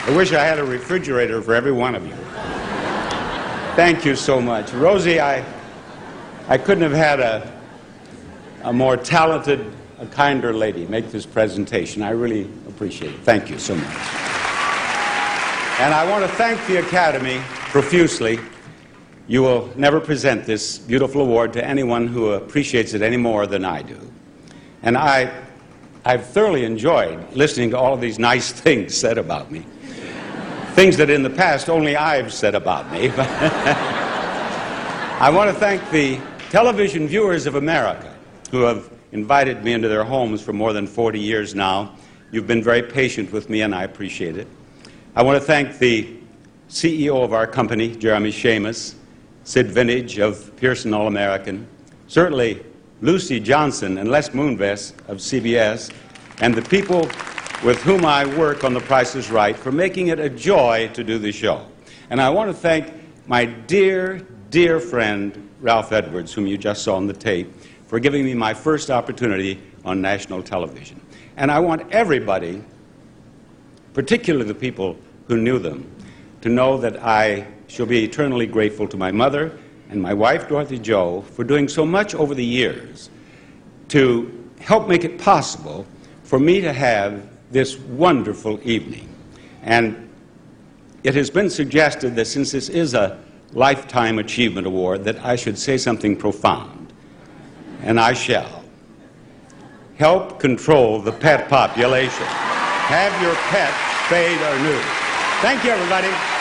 I wish I had a refrigerator for every one of you. Thank you so much. Rosie, I couldn't have had a more talented, a kinder lady make this presentation. I really appreciate it. Thank you so much. And I want to thank the Academy profusely. You will never present this beautiful award to anyone who appreciates it any more than I do. And I've thoroughly enjoyed listening to all of these nice things said about me. Things that in the past only I've said about me. I want to thank the television viewers of America who have invited me into their homes for more than 40 years now. You've been very patient with me, and I appreciate it. I want to thank the CEO of our company, Jeremy Shamus, Sid Vintage of Pearson All-American, certainly Lucy Johnson and Les Moonves of CBS, and the people with whom I work on The Price is Right for making it a joy to do the show. And I want to thank my dear, dear friend, Ralph Edwards, whom you just saw on the tape, for giving me my first opportunity on national television. And I want everybody, particularly the people who knew them, to know that I shall be eternally grateful to my mother and my wife, Dorothy Jo, for doing so much over the years to help make it possible for me to have this wonderful evening. And it has been suggested that since this is a Lifetime Achievement Award, that I should say something profound. And I shall. Help control the pet population. Have your pet spayed or neutered. Thank you, everybody.